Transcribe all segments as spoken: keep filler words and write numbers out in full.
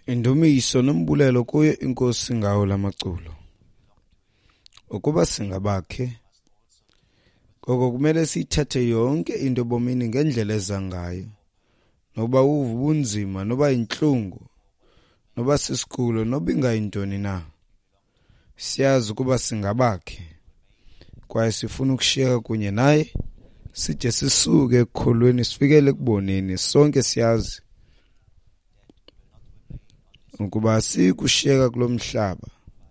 Indumiso nombulelo kuye inkosi ngawo lamaculo. Ukuba singabakhe koko kumele sithathe yonke into bomini ngendlela ezangayo. Noba ubunzima, noba inhlungu, noba sisikulo, noba ingayintoni na. Siyazi ukuba singabakhe. Kwaye sifuna ukushiyeka kunye naye sije sisuke ekukholweni sifikele kuboneni. Sonke siyazi ukuba sikushiyeka kulomhlaba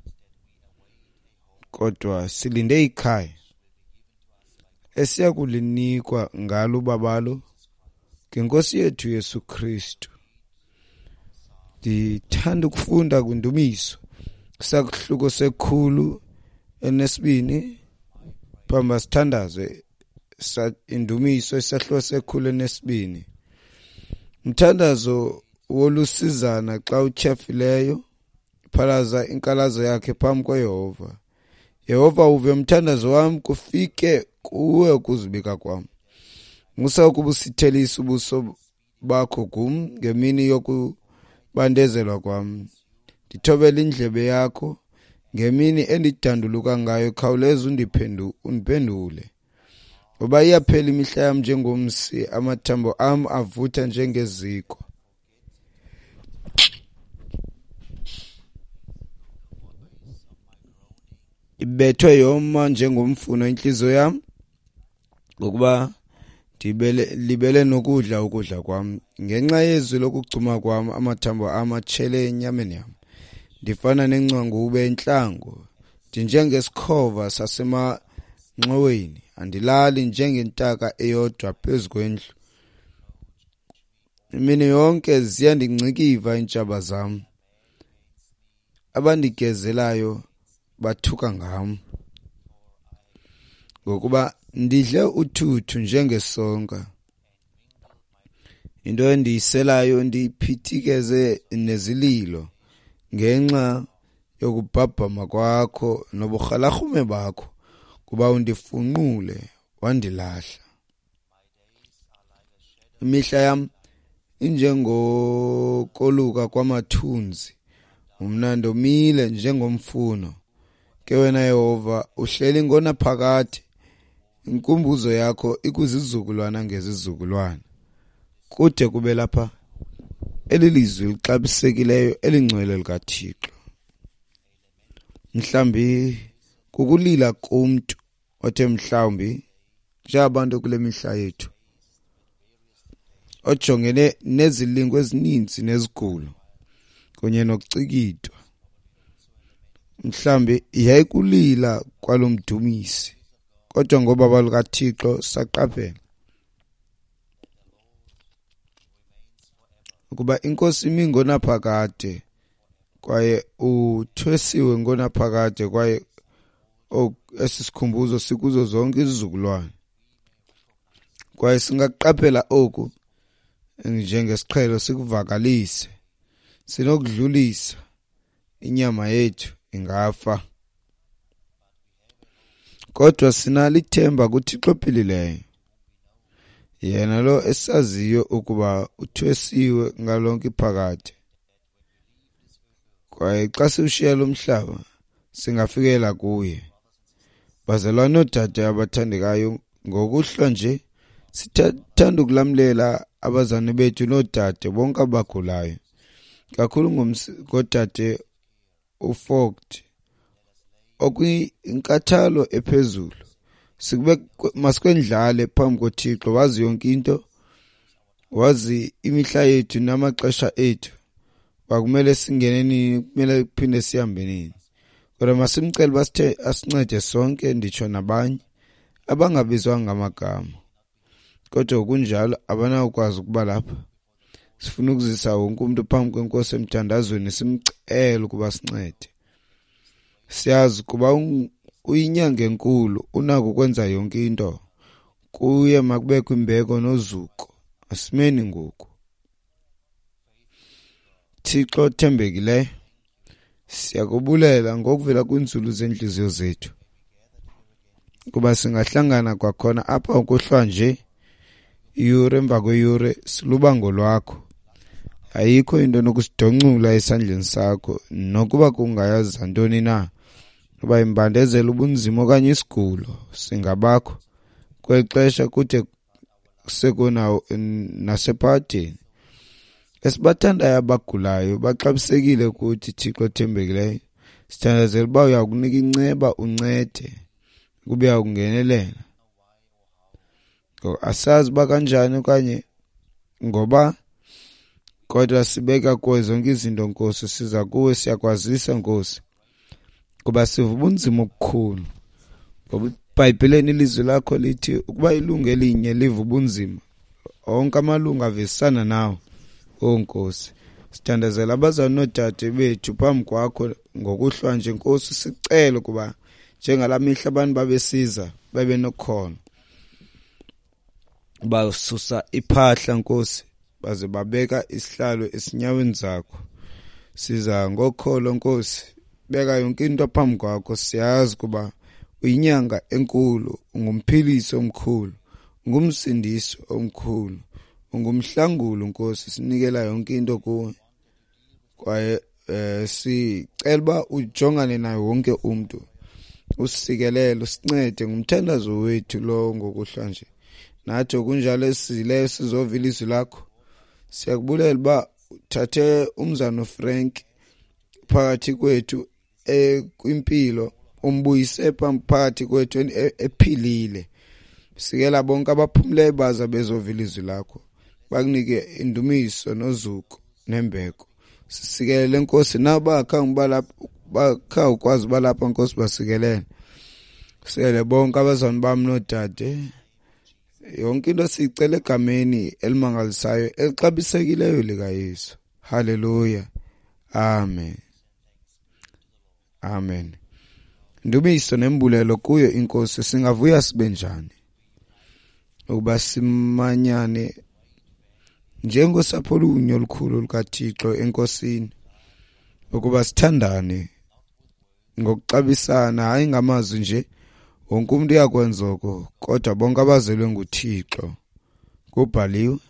kodwa silinde ikhaya esiya kulinikwa ngalo babalo ngenkosi yethu Yesu Kristu. Ndithanda ukufunda kwindumiso sakuhluko sekhulu enesibini phamba sithandaze sa indumiso esahluko sekhulu enesibini. Umthandazo wolusizana xa utyhafileyo phalaza inkalazo yakhe phambi kwaYehova. Yehova uve umthandazo wami kufike kuwe ukuzibika kwami. Musa ukuba usithelisa ubuso bakho kum ngemini yokubandezelwa kwami. Ndithobela indlebe yakho ngemini endidanduluka ngayo khawuleza undiphendu undiphendule. Ngoba iyaphela imihla yami njengomsi amathambo am avutha njengeziko. Ibethwe yoma njengomfuno inhliziyo yami ngokuba ndibele libele nokudla ukudla kwami. Ngenxa yezwi lokucuma kwami amathambo ami atshele enyameni yami. Ndifana nencangube enhlango njengesikhova sasemanxoweni. Andilali njengentaka eyodwa phezu kwendlu. Imini yonke ziyandingcikiva intshaba zami. Abandigezelayo bathuka ngami ngokuba ndidle uthuthu njengesonka. Into endiyiselayo ndiyiphithikeze nezililo ngenxa yokubhabhama kwakho noburhalarhume bakho kuba undifunqule wandilahla. Imihla yam injengokoluka kwamathunzi, umnando mile njengomfuno. Ke wena Yehova uhleli ngonaphakade, inkumbuzo yakho ikuzizukulwana ngezizukulwana. Kude kube lapha elilizwi lixabisekileyo elingcwele likaThixo. Mhlambi kukulila kumuntu othe mhlawumbi njengabantu kule mihla yethu ojongene nezilingo ezininzi nezigulo kunye nokucikidwa. Mhlambi yayikulila kwalomdumisi kodwa ngoba balikaThixo saqaphela ukuba inkosi imi ngonaphakade kwaye uthwesiwe ngonaphakade kwaye esisikhumbuzo sikuzo zonke izizukulwane. Kwaye singaqaphela oku njengesiqhelo sikuvakalise sinokudlulisa inyama yethu ingafa. Kodwa sinalithemba kuThixo ophilileyo, yena lo esaziyo ukuba uthwesiwe ngalonke iphakade. Kwaye xa siwushiya lo mhlaba singafikela kuye. Bazalwane odade abathandekayo, ngokuhlwa nje sithanda ukulamlela abazane bethu nodade bonke abagulayo, kakhulu ngodade uFogt okuyinkathalo ephezulu. Sikube masikwendlale phambi koThixo, wazi yonke into, wazi imihla yethu namaxesha ethu. Kwakumele singene nini, kumele kuphinde sihambe nini. Kodwa masimcela basithe asincede sonke, nditsho nabanye abangabizwanga ngamagama. Kodwa kunjalo abanawukwazi ukuba lapha. Sifuna ukuzisa wonke umuntu phambi kwenkosi emthandazweni simcela ukuba sincede. Siyazi kuba uyinyanga enkulu unako ukwenza yonke into. Kuye makubekho imbeko nozuko. Asimeni ngoku. Thixo othembekileyo, siyakubulela ngokuvela kwinzulu zenhliziyo zethu kuba singahlangana kwakhona apha ukuhlwa nje iyure emva kweyure silubango lwakho. ayikho into nokusidoncula esandleni sakho nokuba kungayaza ntoni na uba imbandezela ubunzima okanye isigulo singabakho kwexesha kude sekona nasephaketheni esibathandayo abagulayo baxabisekile kuthi Thixo othembekileyo sithandazela uba uyakunika inceba uncede kube uyakungenelela asazi ba kanjani okanye ngoba kodwa sibeka kuwe zonke izinto Nkosi siza kuwe siyakwazisa Nkosi kuba siva ubunzima obukhulu ngoba iBhayibhelini ilizwi lakho lithi ukuba ilungu elinye liva ubunzima onke amalungu avesana nawo o Nkosi sithandazela abazali nodade bethu phambi kwakho ngokuhlwa nje Nkosi sicela kuba njengalamihla abantu babesiza babe nokhono basusa iphahla Nkosi baze babeka isihlalo esinyaweni zakho siza ngokholo Nkosi beka yonke into phambi kwakho siyazi kuba uyinyanga enkulu ungumphilisi omkhulu ungumsindisi omkhulu ungumhlangulo Nkosi sinikela yonke into kuwe kwaye eh, sicela ba ujongane nayo wonke umuntu usikelele usincede ngumthandazo wethu lo ngokuhlwa nje nathi kunjalo esizileyo sizovila izwi lakho siyakubulela ba uthathe umzana Frank phakathi kwethu ekwimpilo umbuyise phakathi kwethu ephilile sikela bonke abaphumule baza bezovila izwi lakho bakunike indumiso nozuko nembeko sisikele Nkosi nabakha ngibalapha bakha ukwazi balapha Nkosi basikelele sikele bonke abazana bami nodade yonke into sicela egameni elimangalisayo elixabisekileyo lika Yesu haleluya amen amen ndumiso nembulelo kuyo inkosi singavuya sibe njani ukuba simanyane njengosapho lunye olukhulu lukaThixo enkosini ukuba sithandane ngokuxabisana hayi ngamazwi nje wonke umuntu uyakwenza lokho kodwa bonke abazelwe nguThixo kubhaliwe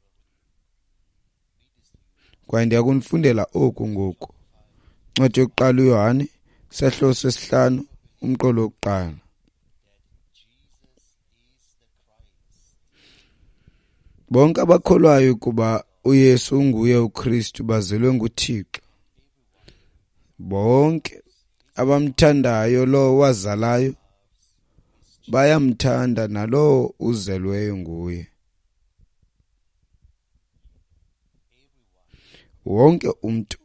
kwaye ndiyakunifundela oku ngoku ncwadi yokuqala uYohane sehlo sesihlanu umqolo wokuqala bonke abakholwayo kuba uYesu unguye uKristu bazelwe nguThixo bonke abamthandayo lo wazalayo bayamthanda nalo uzelweyo nguye wonke umuntu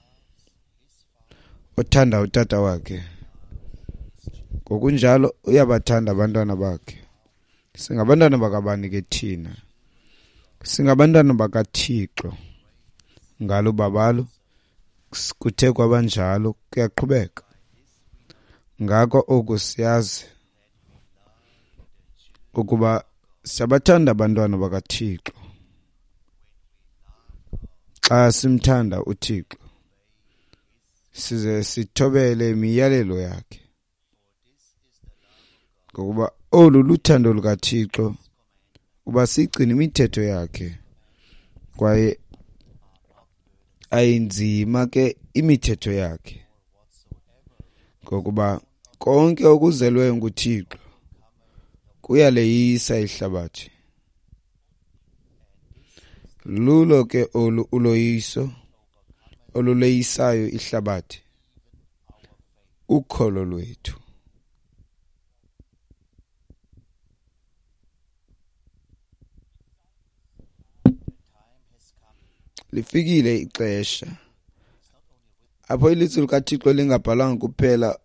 othanda utata wakhe ngokunjalo uyabathanda abantwana bakhe singabantwana bakabani ke thina singabantwana bakaThixo ngalo babalo kuthe kwabanjalo kuyaqhubeka ngakho okusiyazi ukuba siyabathanda abantwana bakaThixo xa simthanda uThixo size sithobele imiyalelo yakhe ngokuba olu luthando lukaThixo uba sigcina imithetho yakhe kwaye ayinzima ke imithetho yakhe ngokuba konke okuzelweyo nguThixo kuyaleyisa ihlabathi lulo ke olu uloyiso oluleyisayo ihlabathi ukholo lwethu lifikile ixesha apho ilizwi likaThixo lingabhalanga kuphela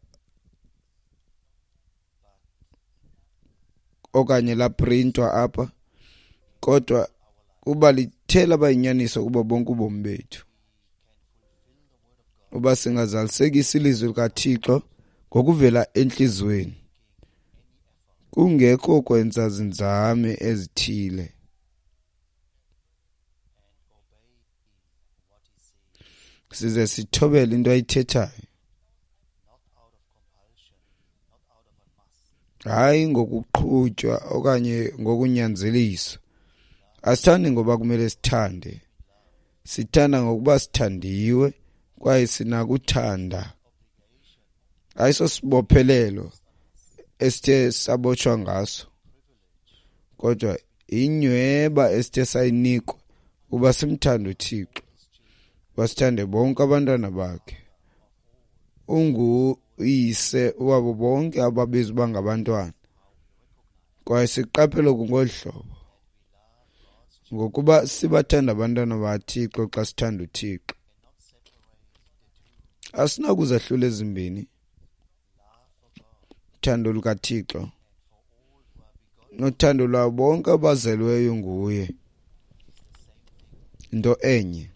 okanye la printwa apha kodwa kuba lithela bayinyaniso kuba bonke ubomi bethu uba singazalisekisa ilizwi likaThixo ngokuvela enhlizweni kungekho kwenza zinzame ezithile size sithobele into ayithethayo hayi ngokuqhutshwa okanye ngokunyanzelisa asithandi ngoba kumele sithande sithanda ngokuba sithandiwe kwaye sinakuthanda. Ayiso sibophelelo esithe sabotshwa ngaso, kodwa inyweba esithe sayinikwa uba simthande uThixo, basithande bonke abantwana bakhe. Unguyise wabo bonke ababizwa bangabantwana, kwaye siqaphele ngolu hlobo ngokuba sibathanda abantwana baThixo xa sithanda uThixo. Asinakuzahlula ezimbini, uthando lukaThixo nothando lwabo bonke abazelweyo nguye, into enye.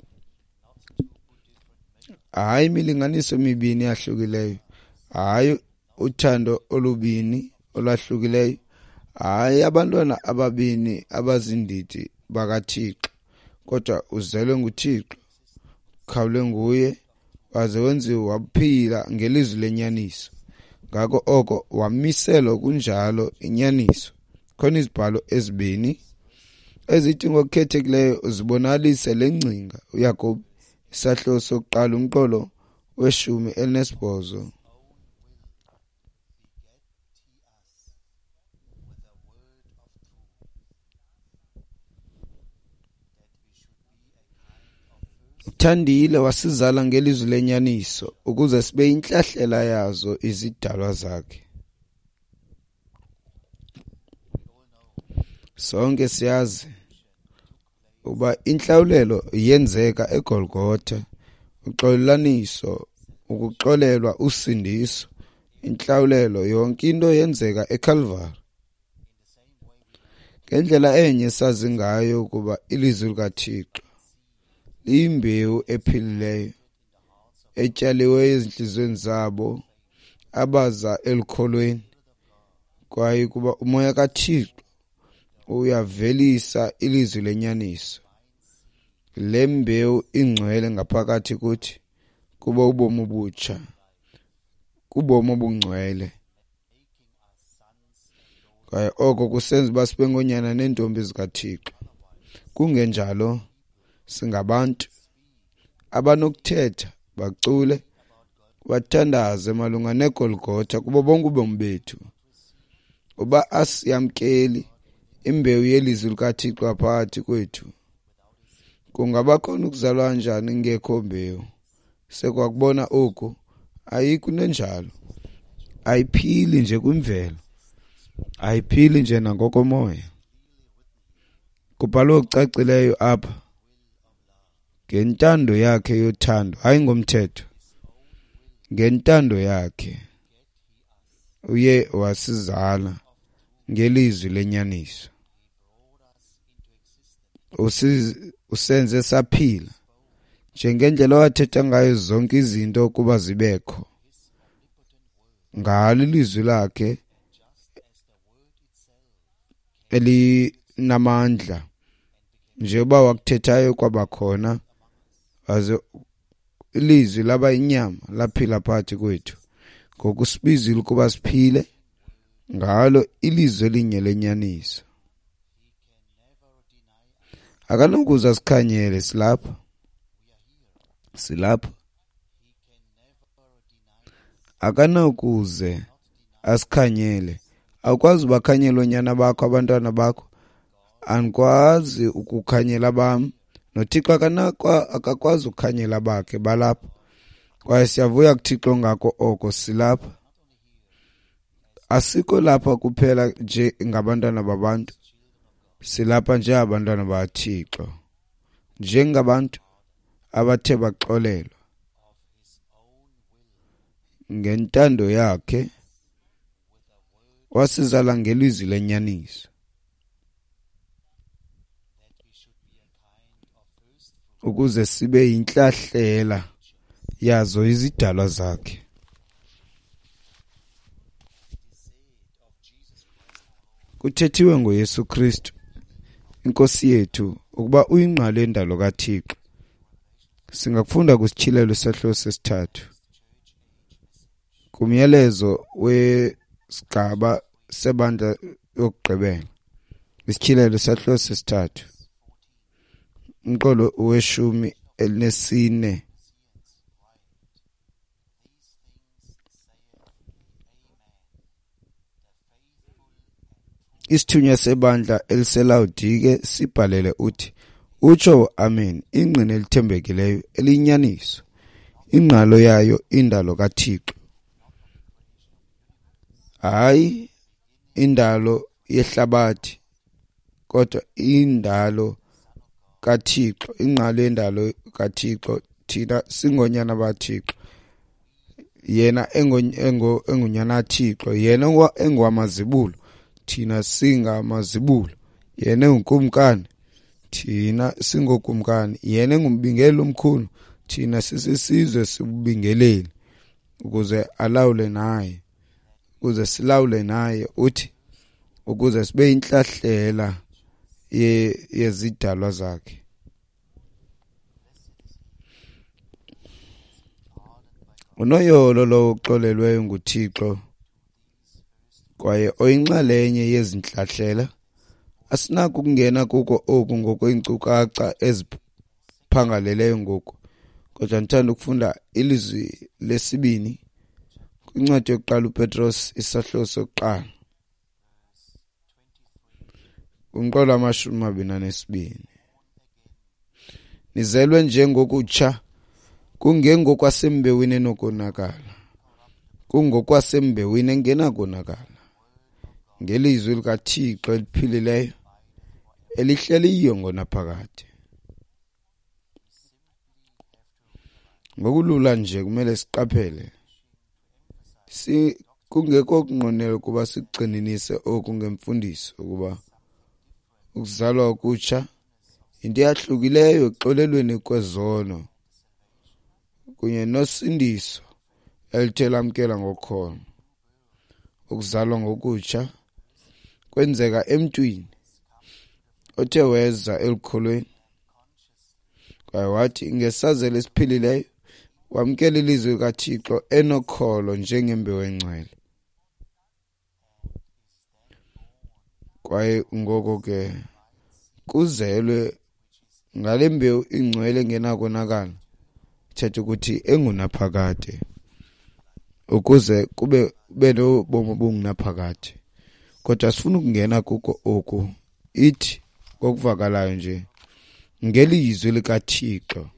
Hayi imilinganiso emibini yahlukileyo, hayi uthando olubini olwahlukileyo, hayi abantwana ababini abazindidi bakaThixo, kodwa uzelwe nguThixo, khawule nguye, waze wenziwe waphila ngelizwi lenyaniso. Ngako oko wamiselwa kunjalo inyaniso. Khona izibhalo ezibini ezithi ngokukhethekileyo uzibonalise le ngcinga, uYakobi isahluko sokuqala umqolo weshumi elinesibhozo. Thandile wasizala ngelizwi lenyaniso ukuze sibe inhlahlela yazo izidalwa zakhe. Sonke siyazi uba inhlawulelo yenzeka eGolgotha, uxolelaniso, ukuxolelwa, usindiso, inhlawulelo, yonke into yenzeka eCalvary. Ngendlela enye sazi ngayo ukuba ilizwi likaThixo imbewu ephilileyo etyaliweyo ezinhlizweni zabo abaza elikholweni, kwaye kuba umoya kaThixo uyavelisa ilizwi lenyaniso. Le mbewu ingcwele ngaphakathi kuthi kuba ubomi obutsha, kubomi obungcwele, kwaye oko kusenza uba sibe ngonyana neentombi zikaThixo. Kungenjalo singabantu abanokuthetha, bacule, bathandaze malunga neGolgotha kubo bonke ubomi bethu, uba asiyamkeli imbewu yelizwi likaThixo phakathi kwethu. Kungaba khona ukuzalwa njani ngekho mbewu? Sekwakubona oku, ayikho nenjalo, ayiphili nje kwimvelo, ayiphili nje nangokomoya. Kubhalwe okucacileyo apha, ngentando yakhe yothando, hayi ngomthetho, ngentando yakhe uye wasizala ngelizwi lenyaniso. Usenze saphila njengendlela wathetha ngayo zonke izinto kuba zibekho, ngalo ilizwi lakhe elinamandla, njengoba wakuthethayo kwabakhona, waze ilizwi laba inyama laphila phakathi kwethu. Ngokusibizile ukuba siphile ngalo ilizwi elinye lenyaniso. Akanokuza sikhanyele, silapha, silapha. Akanokuze asikhanyele. Awukwazi ubakhanyela onyana bakho, abantwana bakho. Anikwazi ukukhanyela bam. NoThixo akakwazi ukukhanyela bakhe balapha. Kwaye siyavuya kuThixo ngako oko silapha. Asikho lapha kuphela nje ngabantwana babantu, silapha nje abantwana baThixo, njengabantu abathe baxolelwa ngentando yakhe, wasizala ngelizwi lenyaniso, ukuze sibe inhlahlela yazo izidalwa zakhe. Kuthethiwe ngoYesu Kristu inkosi yethu ukuba uyingqalo endalo kaThixo. Singakufunda kusitshilelo sehlo sesithathu kumyalezo wesigaba sebandla yokugqibela, isitshilelo sehlo sesithathu umqolo weshumi elinesine. Isithunywa sebandla eliselawudike sibhalele uthi utsho amen ingqine elithembekileyo elinyaniso ingqalo yayo indalo kaThixo hayi indalo yehlabathi kodwa indalo kaThixo ingqalo yendalo kaThixo thina singonyana baThixo yena engo engunyana Thixo yena engwamazibulo thina singamazibulo yena engukumkani thina singokumkani yena engumbingeli omkhulu thina sisizwe sibingeleli ukuze alawule naye ukuze silawule naye uthi ukuze sibe inhlahlela ye yezidalwa zakhe. Unoyolo lo uxolelweyo nguThixo kwaye oyinxalenye yezinhlahlela asinako ukungena kuko oku ngokweenkcukacha eziphangaleleyo ngoku kodwa ngithanda ukufunda ilizwi lesibini kwincwadi yokuqala uPetros isahluko sokuqala umqolo amashumi amabini anesibini. Nizelwe njengokutsha kungengokwasembewini enokonakala kungokwasembewini engenakonakala ngelizwi likaThixo eliphilileyo elihleliyo ngonaphakade. Ngokulula nje kumele siqaphele si kungekho kunqonela kuba sigcininise oku ngemfundiso ukuba ukuzalwa okutsha into yahlukileyo exolelweni kwezono kunye nosindiso elithelamkela ngokhono. Ukuzalwa ngokutsha kwenzeka emntwini othe weza elikholweni kwaye wathi ngesazelo esiphilileyo wamkela ilizwi likaThixo enokholo njengembewu engcwele kwaye ngoko ke kuzelwe ngale mbewu ingcwele engenakonakala thetha ukuthi engunaphakade ukuze kube belo bomo bungunaphakade kodwa sifuna ukungena kuko oku ithi kokuvakalayo nje ngelizwi likaThixo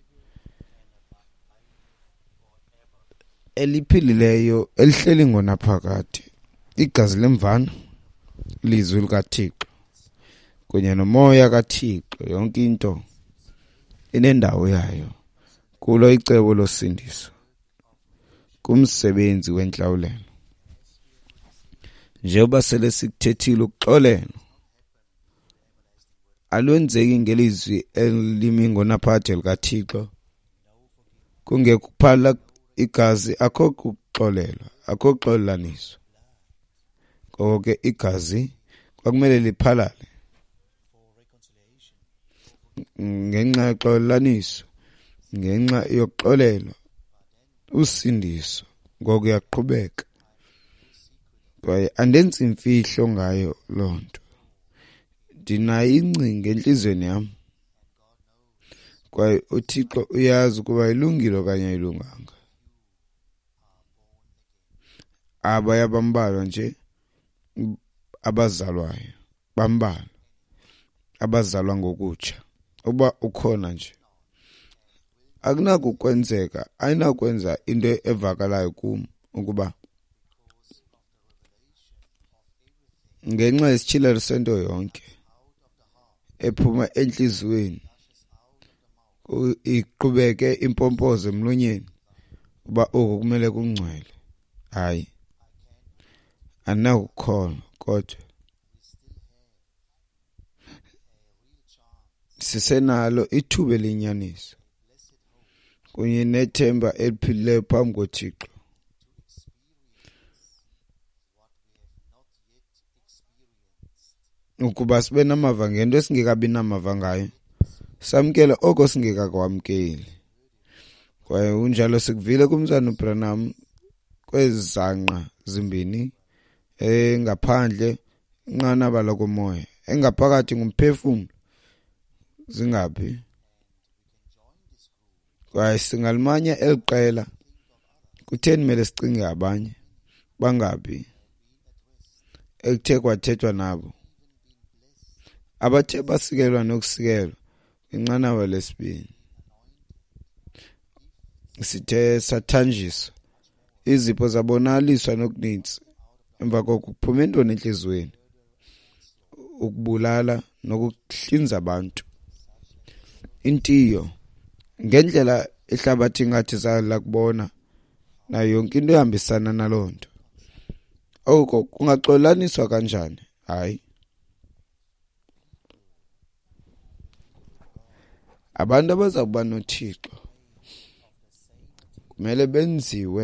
eliphilileyo elihleli ngonaphakade igazi lemvana ilizwi likaThixo kunye nomoya kaThixo yonke into inendawo yayo kulo icebo losindiso kumsebenzi wenhlawulelo njengoba sele sikuthethile ukuxolela alwenzeki ngelizwi elimi ngonaphakade likaThixo kungekuphala igazi akho kuxolelwa akho xolelaniswa ngoko ke igazi kwakumele liphalale ngenxa yoxolelaniso ngenxa yokuxolelwa usindiso ngoko yaqhubeka kwaye andenzi imfihlo ngayo lonto ndinayo ingcinga enhlizweni yami kwaye uThixo uyazi ukuba ilungile okanye ayilunganga abaya bambalwa nje abazalwayo bambalwa abazalwa ngokutsha uba ukhona nje akunakukwenzeka ayinakwenza into evakalayo kum ukuba ngenxa yesitshilelo sento yonke ephuma enhlizweni iqhubeke impompozo emlonyeni uba oku kumele kungcwele hayi anakukholwa kodwa sisenalo ithuba elinyaniso kunye nethemba eliphilileyo phambi koThixo ukuba sibe namava ngento esingekabi namava ngayo samkela oko singekakwamkeli kwaye unjalo sikuvile kumzana uBranham kwezanqa zimbini engaphandle inqanaba lokomoya engaphakathi ngumphefumlo zingabi kwaye singalimanya eliqela kutheni mele sicinge abanye bangabi ekuthe kwathethwa nabo abathe basikelwa nokusikelwa inqanaba lesibini sithe sathanjiswa izipho zabonaliswa nokuninzi emva kokuphuma intoni enhlizweni ukubulala nokuhlinza abantu intiyo ngendlela ihlabathi ngathi sala kubona nayo yonke into ehambisana nalonto oko kungaxolaniswa kanjani hayi abantu abazakuba noThixo kumele benziwe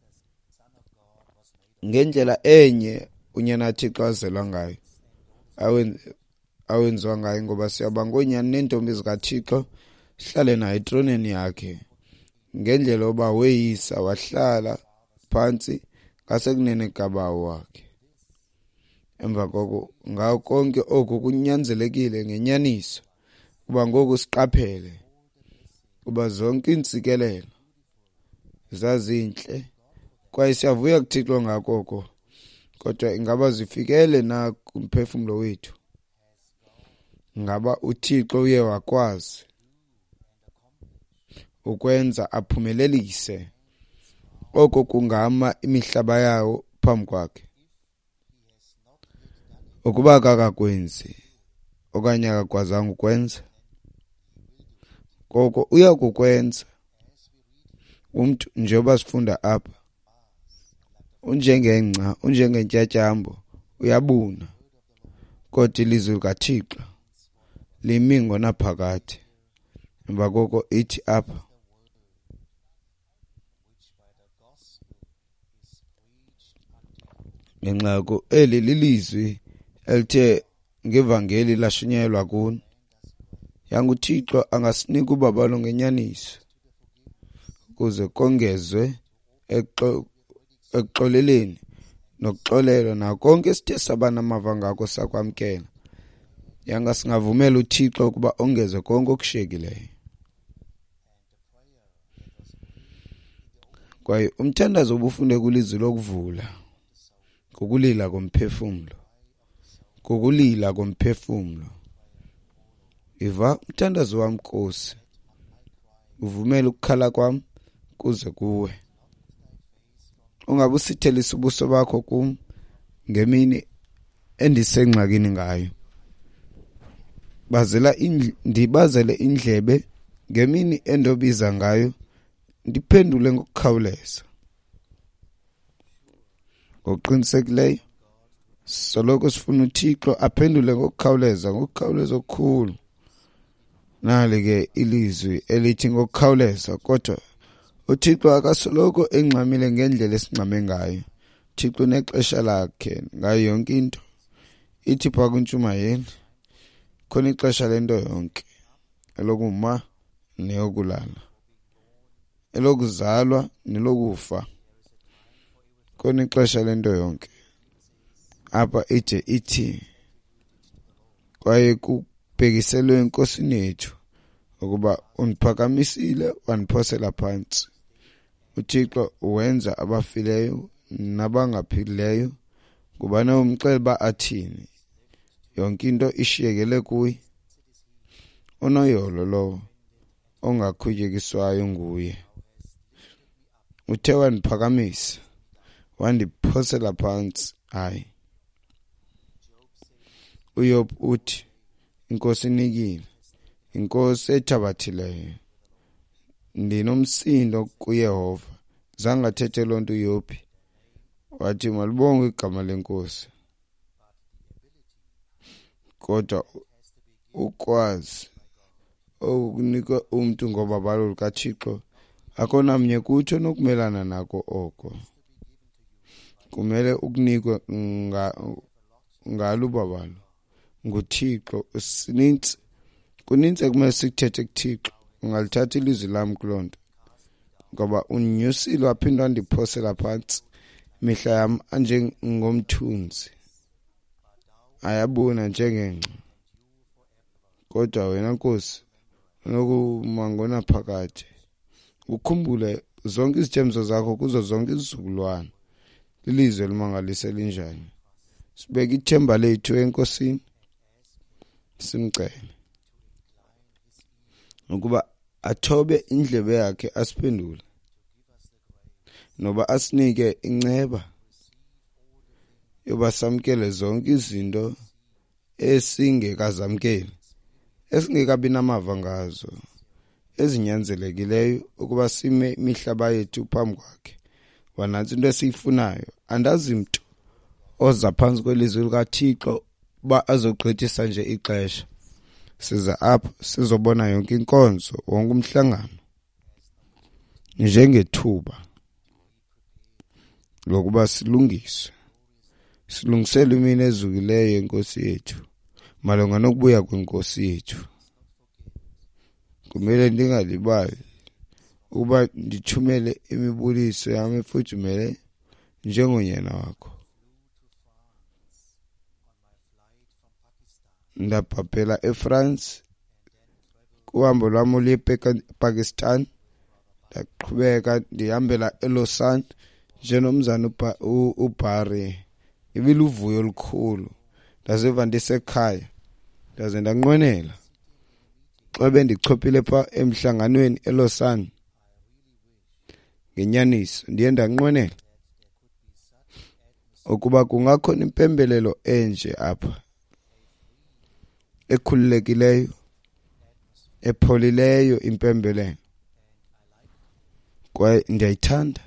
ngendlela enye unyana Thixo azelwa ngayo awenziwa ngayo ngoba siyabanga onyana nentombi zikaThixo sihlale naye etroneni yakhe ngendlela oba weyisa wahlala phansi ngasekunene kabawo wakhe emva koko ngawo konke oku kunyanzelekile ngenyaniso kuba ngoku siqaphele kuba zonke intsikelelo zazinhle kwaye siyavuya kuThixo ngakoko kodwa ingaba zifikele na kumphefumulo wethu ngaba uThixo uye wakwazi ukwenza aphumelelise oko kungama imihlaba yawo phambi kwakhe ukuba akakwenzi okanye akakwazanga ukwenza koko uya kukwenza umuntu njengoba sifunda apha unjengengca unjengentyatyambo uyabuna kodwa ilizwi likaThixo limi ngonaphakade emva koko ithi apha ngenxako eli lilizwi elithe ngevangeli lashunyayelwa kuni yangu uThixo angasinika ubabalo ngenyaniso ukuze kongezwe ekuxoleleni nokuxolela nakonke sithe sabana amava ngako sakwamkela yanga singavumela uThixo ukuba ongeze konke okushiyekileyo kwaye umthandazo obufunde kulizwi lokuvula ngokulila komphefumulo ngokulila komphefumulo iva umthandazo wami Nkosi uvumela ukukhala kwami kuze kuwe ungabe usithelisa ubuso bakho kum ngemini endisengxakini ngayo bazela ndibazele indlebe ngemini endobiza ngayo ndiphendule ngokukhawuleza ngokuqinisekileyo soloko sifuna uThixo aphendule ngokukhawuleza ngokukhawuleza okukhulu nali ke ilizwi elithi ngokukhawuleza kodwa uThixo akasoloko engxamile ngendlela esingxame ngayo uThixo unexesha lakhe ngayo yonke into ithi pha kuntshumayeli khona ixesha lento yonke elokuma neyokulala elokuzalwa nelokufa khona ixesha lento yonke apha ide ithi kwaye kubhekiselwe enkosini yethu ukuba uniphakamisile waniphosela phansi uThixo uwenza abafileyo nabangaphilileyo kuba nomcela ba athini yonke into ishiyekele kuye unoyolo lo ongakhunyekiswayo nguye uthe waniphakamisa wandiphosela phansi hayi uYob uthi inkosi inikile inkosi ethabathileyo ndinomsindo kuYehova zangathethe lonto uYobi wathi malibongwe igama lenkosi kodwa ukwazi okunika umuntu ngoba balo likaThixo akona mnye kuthi nokumelana nako oko kumele ukunikwe ngalo babalo nguThixo sininzi kuninzi ekumele sikuthethe kuThixo ungalithatha ilizwi lami kulonto ngoba unyusile waphinda wandiphosela phansi mihla yami anjengomthunzi ayabona njengengca kodwa wena Nkosi unokumangona phakade ukhumbule zonke izithembiso zakho kuzo zonke izizukulwane. Lilizwe limangalise linjani. Sibeke ithemba lethu enkosini, simcele ukuba athobe indlebe yakhe asiphendule, noba asinike inceba yoba samkele zonke izinto esingekazamkeli, esingekabi namava ngazo, ezinyanzelekileyo ukuba sime imihlaba yethu phambi kwakhe. Wanansi into esiyifunayo, andazi mntu oza phansi kwelizwi likaThixo ba azogqithisa nje ixesha. Siza apha sizobona yonke inkonzo, wonke umhlangano njengethuba lokuba silungiswe, silungisele imini ezukileyo yenkosi yethu malunga nokubuya kwenkosi yethu. Kumele ndingalibali ukuba ndithumele imibuliso yami efudumele njengonyana wakho. Ndabhabhela eFrance kuhambo lwami oluye ePakistan, ndaqhubeka ndihambela eLausanne njenomzana uBarry. Ibiluvuyo olukhulu, ndaziva ndisekhaya, ndaze ndanqwenela xa bendichophile pha emhlanganweni eLausanne. Ngenyaniso ndiye ndanqwenela ukuba kungakhona impembelelo enje apha, ekhululekileyo, epholileyo impembelelo. Kwaye ndiyayithanda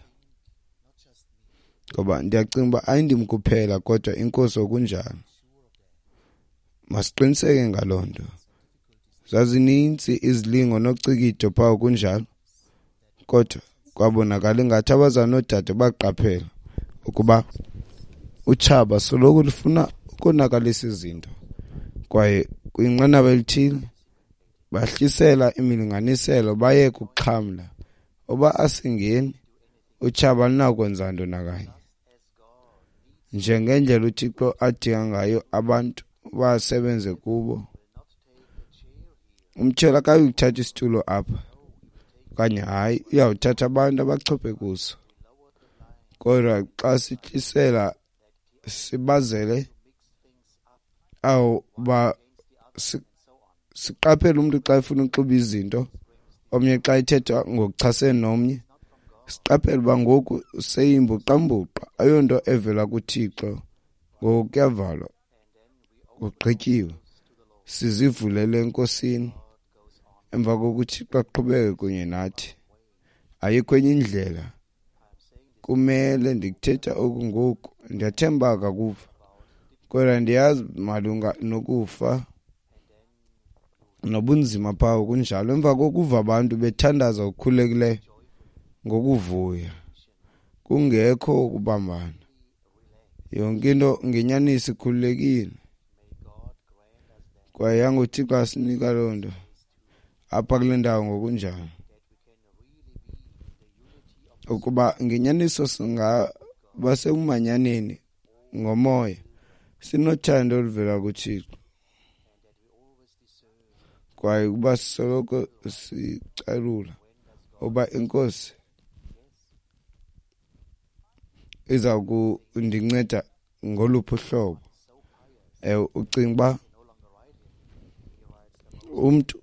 ngoba ndiyacinga uba ayindim kuphela kodwa inkosi okunjalo. Masiqiniseke ngaloo nto. Zazinintsi izilingo nocikito phaa kunjalo, kodwa kwabonakala ingathi abazali noodade baqaphela ukuba utshaba soloko lufuna ukonakalisa izinto, kwaye kwinqanaba elithile bahlisela imilinganiselo baye kuxhamla. Uba asingeni utshaba lunakwenza nto nakanye, njengendlela uThixo adinga ngayo abantu basebenze kubo. Umtyholi akayuthatha isitulo apha, kanye hayi uyawuthatha abantu abachophe kuso. Kodwa xa sihlisela sibazele awu ba siqaphele umuntu xa efuna ukuxuba izinto, omnye xa ithetha ngokuchasene nomnye, siqaphele uba ngoku seyimbuqambuqa, ayonto evela kuThixo. Ngoku kuyavalwa, kugqityiwe, sizivulele enkosini emva kokuthi baqhubeke kunye nathi. Ayikho enye indlela. Kumele ndikuthetha oku ngoku, ndiyathemba akakuva, kodwa ndiyazi malunga nokufa nobunzima phawo kunjalo. Emva kokuva abantu bethandaza okukhululekileyo ngokuvuya, kungekho ukubambana, yonke into ngenyaniso ikhululekile. Kwaye yangoThixo asinika loo nto apha kule ndawo ngokunjalo, ukuba ngenyaniso singaba sekumanyaneni ngomoya, sinothando oluvela kuThixo, kwaye ukuba sisoloko sicalula uba inkosi iza kundinceda ngoluphi uhlobo. Ewe, ucinga uba umntu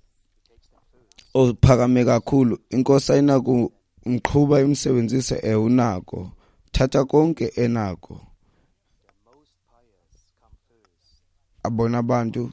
ophakame kakhulu inkosi ayinako umqhuba imsebenzise? Ewe, unako. Thatha konke enako. Abona abantu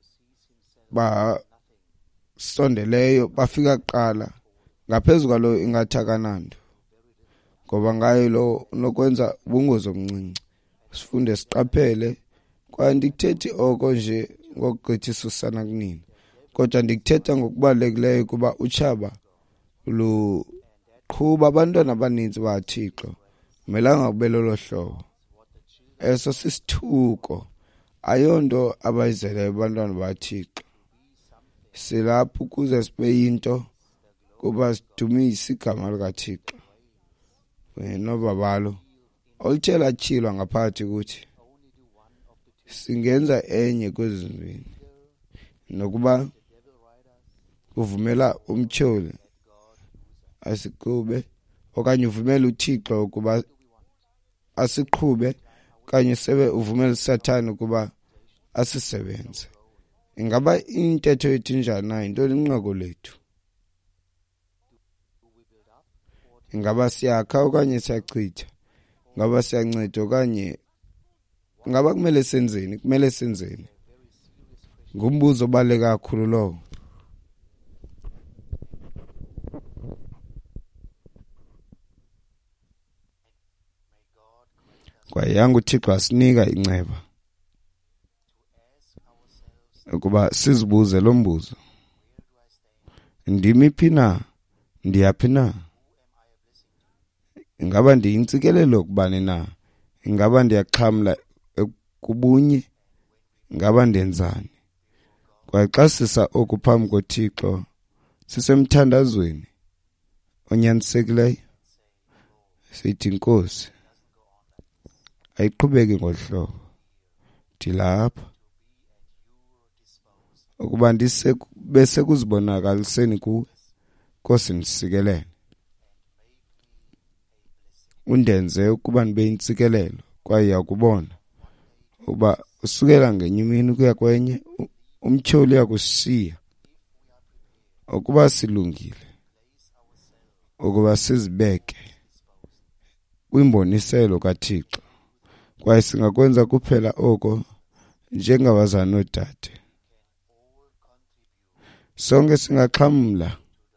basondeleyo bafika kuqala, ngaphezu kwalo ingathi akananto, ngoba ngayo lo nokwenza ubungozi obuncinci. Sifunde siqaphele, kwaye ndikuthethi oko nje ngokugqithisa usana kunini, kodwa ndikuthetha ngokubalulekileyo kuba utshaba luqhuba abantwana abaninzi baThixo. Melanga kube lolo hlobo. Eso sisithuko, ayonto abayizeleyo abantwana baThixo. Silapho ukuze sibe yinto kuba sidumise igama likaThixo. Nobabalo oluthe latyhilwa ngaphakathi kuthi singenza enye kwezi zimbini, nokuba uvumela umtyholi asiqhube okanye uvumele uThixo ukuba asiqhube kanye sebe uvumele uSathane ukuba asisebenze. Ingaba intetho yethu njani na into linqako lethu? Ingaba siyakha okanye siyachitha? Ngaba siyanceda okanye ngaba kumele senzeni? Kumele senzeni? Ngumbuzo obaluleke kakhulu lowo. Kwaye yangu uThixo asinika inceba ukuba sizibuze lo mbuzo. Ndimi phi na? Ndiyaphi na? Ingaba ndiyintsikelelo kubani na? Ingaba ndiyaxhamla kubunye? Ingaba ndenzani? Kwaye xa sisa oku phambi koThixo sisemthandazweni onyanisekileyo sithi Nkosi ayiqhubeki ngohlobo ndilapha ukuba ndise bese kuzibonakaliseni kuwe. Nkosi ndisikelele undenze ukuba ndibe yintsikelelo kwaye yakubona uba usukela ngenye imini ukuya kwenye umtyholi yakushiya ukuba silungile ukuba sizibeke kwimboniselo kaThixo. Kwaye singakwenza kuphela oko njengabazali nodade. Sonke singaxhamla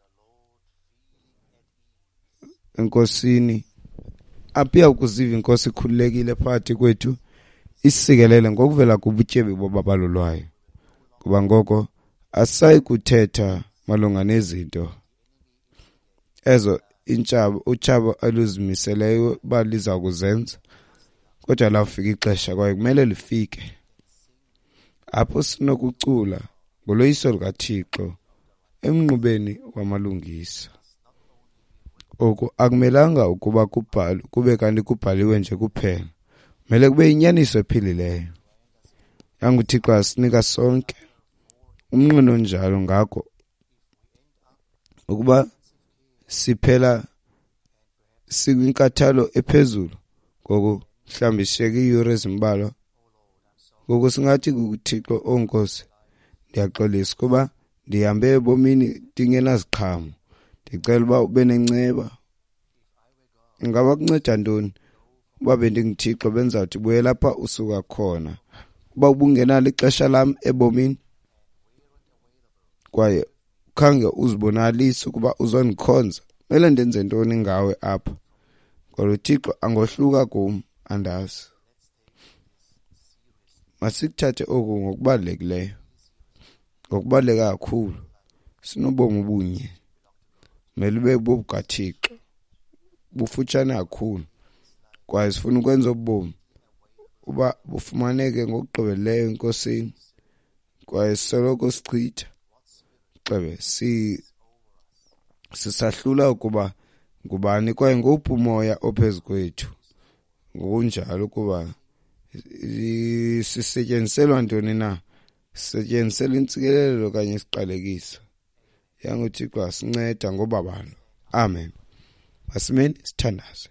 enkosini aphiya ukuziva inkosi ikhululekile phakathi kwethu isikelele ngokuvela kubutyebi bobabalo lwayo. Kuba ngoko asayi kuthetha malunga nezinto ezo intshaba utshaba aluzimiseleyo baliza kuzenza, kodwa lafika ixesha kwaye kumele lifike apho sinokucula ngoloyiso lukaThixo emnqubeni wamalungisa. Oku akumelanga ukuba kubhalwe kube kanti kubhaliwe nje kuphela, mele kube inyaniso ephilileyo. Yangu uThixo asinika sonke umnqweno njalo ngako ukuba siphela sikwinkathalo ephezulu ngoku mhlawumbi sishiyeke iiyure ezimbalwa. Ngoku singathi kuThixo onkosi ndiyaxolisa kuba ndihambe ebomini ndingenaziqhamo, ndicela uba ube nenceba. Ingaba kunceda ntoni uba bendinguThixo benzawuthi buye lapha usuka khona uba ubungenalo ixesha lam ebomini kwaye khange uzibonalise ukuba uzondikhonza? Mele ndenze ntoni ngawe apha? Kodwa uThixo angohluka kum andazi. Masikuthathe oku ngokubalulekileyo, ngokubaluleka kakhulu. Sinobomi obunye mele ube bobukaThixo bufutshane kakhulu, kwaye sifuna ukwenza ubomi uba bufumaneke ngokugqibeleyo enkosini, kwaye soloko sichitha xebe si sisahlula ukuba ngubani kwaye ngophi umoya ophezu kwethu. Ngokunjalo ukuba sisetyenziselwa ntoni na? Sisetyenzisela intsikelelo okanye isiqalekisa? Yangu uThixo asinceda ngobabalo. Amen. Masimeni sithandaze.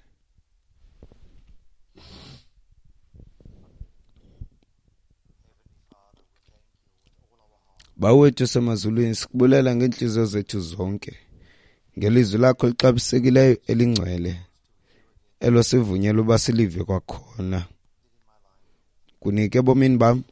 Bawethu semazulwini, sikubulela ngenhliziyo zethu zonke ngelizwi lakho lixabisekileyo elingcwele elo sivunyelwe uba silive kwakhona. Kunike ebomini bam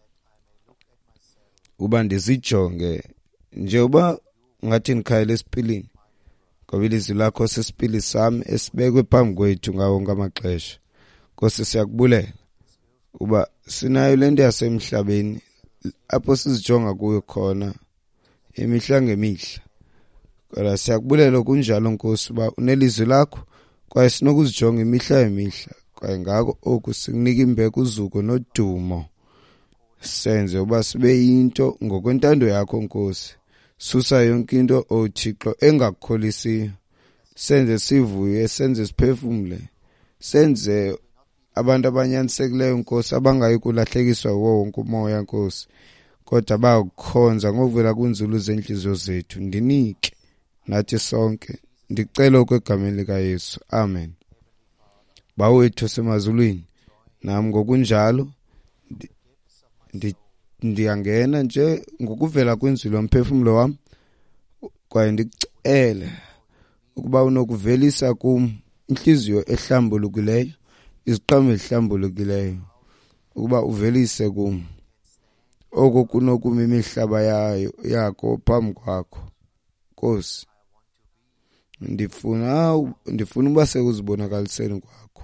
uba ndizijonge njengoba ngathi ndikhayela esipilini, ngoba ilizwi lakho sisipili sami esibekwe phambi kwethu ngawo ngamaxesha. Nkosi siyakubulela uba sinayo le nto yasemhlabeni apho sizijonga kuyo khona imihla ngemihla. Kodwa siyakubulela kunjalo Nkosi uba unelizwi lakho kwaye sinokuzijonga imihla yemihla, kwaye ngako oku sikunika imbeko uzuko nodumo. Senze uba sibe yinto ngokwentando yakho Nkosi. Susa yonke into oThixo engakukholisiyo. Senze sivuye, senze siphefumule, senze abantu abanyanisekileyo Nkosi abangayi kulahlekiswa wo wonke umoya Nkosi, kodwa bakukhonza ngokuvela kwinzulu zenhliziyo zethu. Ndinike nathi sonke Ndicela kwegameni lika Yesu. Amen. Bawethu semazulwini, nami ngokunjalo ndi ndiyangena nje ngokuvela kwenzwi lomphefumulo wami kwaye ndicele ukuba unokuvelisa kum inhliziyo ehlambulukileyo, iziqhamo ezihlambulukileyo, ukuba uvelise kum oko kunokuma imihlaba yayo yakho phambi kwakho. Nkosi, ndifuna ndifuna uba sekuzibonakaliseni kwakho.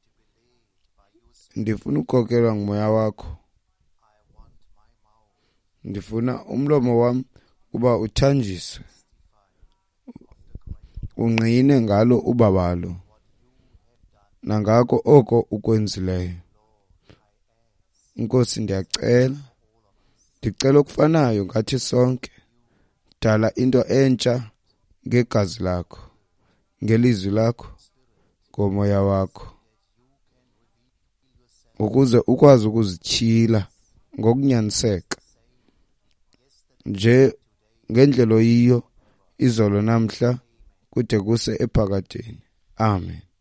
Ndifuna ukukhokelwa ngumoya wakho. Ndifuna umlomo wami uba uthanjiswe, ungqine ngalo ubabalo nangako oko ukwenzileyo. Nkosi, ndiyacela, ndicela okufanayo ngathi sonke. Dala into entsha ngegazi lakho, ngelizwi lakho, ngomoya wakho, ukuze ukwazi ukuzityhila ngokunyaniseka nje ngendlela oyiyo izolo namhla kude kuse ephakadeni. Amen.